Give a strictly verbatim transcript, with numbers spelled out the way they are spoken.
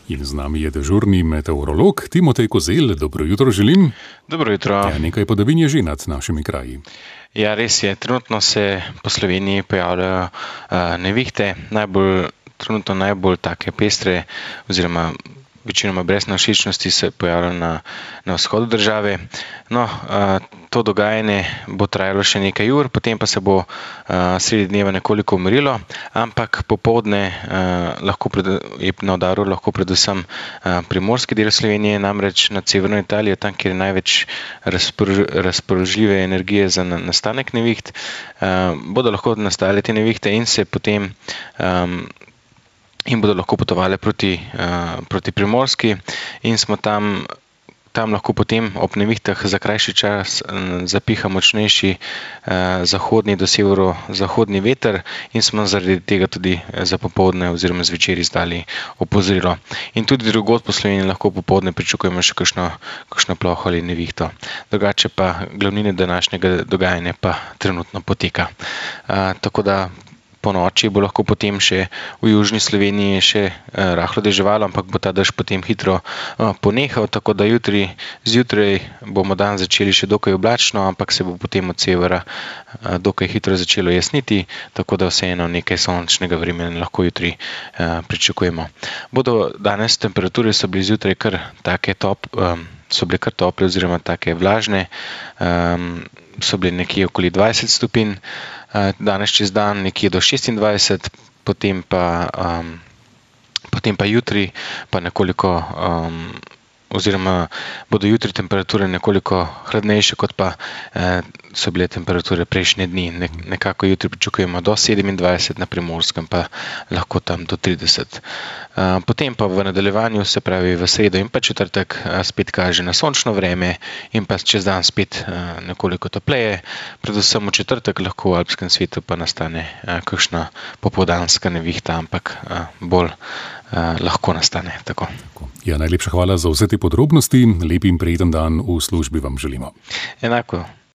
In z nami je dežurni meteorolog Timotej Kozelj. Dobro jutro želim. Dobro jutro. Ja, nekaj padavin je že nad našimi kraji. Ja, res je. Trenutno se po Sloveniji pojavljajo uh, nevihte, najbolj, trenutno najbolj take pestre oziroma večinoma brez nevšečnosti se pojavljajo na, na vzhodu države. No, uh, to dogajanje bo trajalo še nekaj ur, potem pa se bo uh, sredi dneva nekoliko umirilo, ampak popoldne uh, lahko pred, je na udaru lahko predvsem uh, primorski del Slovenije, namreč nad severno Italijo, tam, kjer je največ razpolož, razpoložljive energije za nastanek neviht, uh, bodo lahko nastale te nevihte in se potem um, in bodo lahko potovali proti, uh, proti Primorski in smo tam, tam lahko potem ob nevihtah za krajši čas uh, zapiha močnejši uh, zahodni do severozahodni veter in smo zaradi tega tudi za popoldne oziroma zvečer izdali opozorilo. In tudi drugod po Sloveniji lahko popoldne pričakujemo še kakšno, kakšno ploho ali nevihto. Drugače pa glavnine današnjega dogajanja pa trenutno poteka. Uh, tako da po noči bo lahko potem še v južni Sloveniji še eh, rahlo deževalo, ampak bo ta dež potem hitro eh, ponehal, tako da jutri zjutraj bomo dan začeli še dokaj oblačno, ampak se bo potem od severa eh, dokaj hitro začelo jasniti, tako da vseeno nekaj sončnega vremena lahko jutri eh, pričakujemo. Bodo danes temperature so bili zjutraj kar take top, eh, so bile kar tople oziroma take vlažne, eh, so bili nekje okoli dvajset stopinj, danes čez dan nekje do šestindvajset, potem pa, um, potem pa jutri pa nekoliko, um, oziroma bodo jutri temperature nekoliko hladnejše, kot pa eh, so bile temperature prejšnje dni. Ne, nekako jutri pričakujemo do sedemindvajset, na Primorskem pa lahko tam do trideset. Uh, potem pa v nadaljevanju, se pravi v sredo in pa četrtek, uh, spet kaže na sončno vreme in pa čez dan spet uh, nekoliko topleje. Predvsem v četrtek lahko v alpskem svetu pa nastane uh, kakšna popoldanska nevihta, ampak uh, bolj uh, lahko nastane. Tako. Ja, najlepša hvala za vse te podrobnosti. Lep in prijeten dan v službi vam želimo. Enako.